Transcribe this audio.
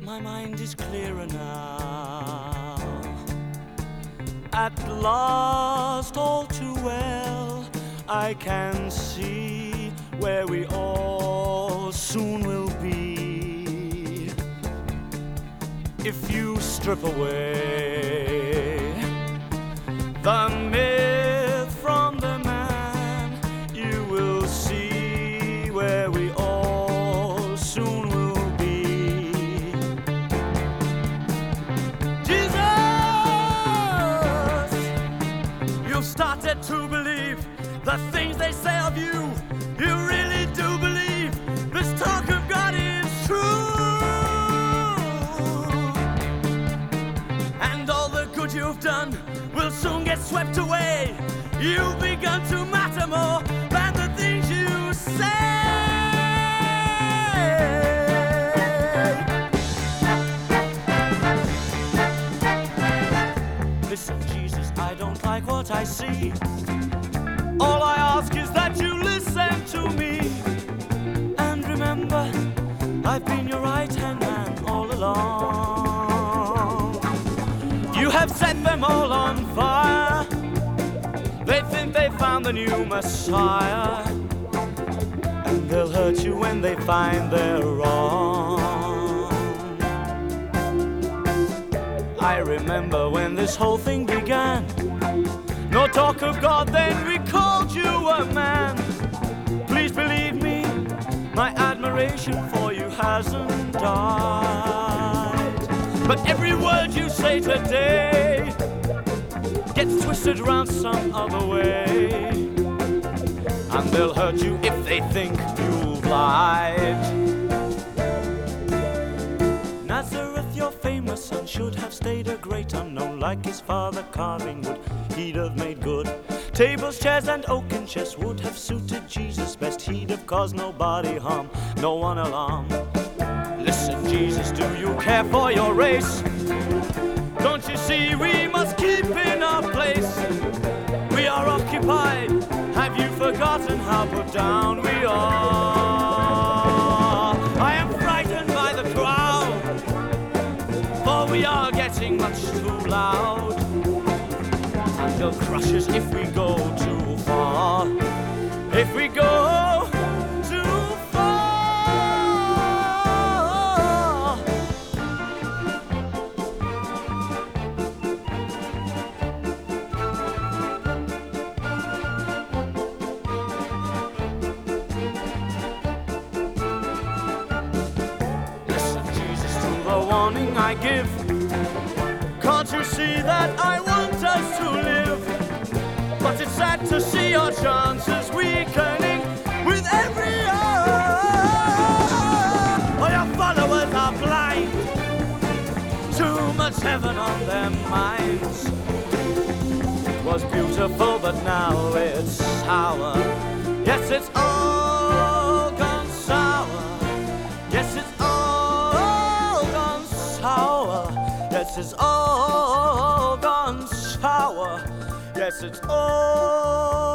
My mind is clearer now. At last, all too well, I can see where we all soon will be. If you strip away the myth from the man, you will see where we all soon will be. Jesus, you've started to believe the things they say of you. You really do believe this talk of God is true. And all the good you've done will soon get swept away. You've begun to matter more than the things you say. Listen, Jesus, I don't like what I see. All I ask is that you listen to me. And remember, I've been your right-hand man all along. You have set them all on fire. They think they found the new Messiah, and they'll hurt you when they find they're wrong. I remember when this whole thing began. No talk of God, then we called you a man. Please believe me, my admiration for you hasn't died. But every word you say today gets twisted around some other way, and they'll hurt you if they think you've lied. Nazareth, your famous son, should have stayed a great unknown. Like his father carving wood, he'd have made good. Tables, chairs, and oaken chests would have suited Jesus best. He'd have caused nobody harm, no one alarm. Listen, Jesus, do you care for your race? Don't you see we must keep in our place? We are occupied. Have you forgotten how put down we are? I am frightened by the crowd, for we are getting much too loud. And they'll crush us if we go too far. If we go too far. Listen, Jesus, to the warning I give. Can't you see that I want us to live? But it's sad to see our chances weakening with every year. Oh, your followers are blind. Too much heaven on their minds. It was beautiful, but now it's sour. Yes, it's all gone sour. Yes, it's all gone sour. Yes, it's all gone sour. Yes, it's all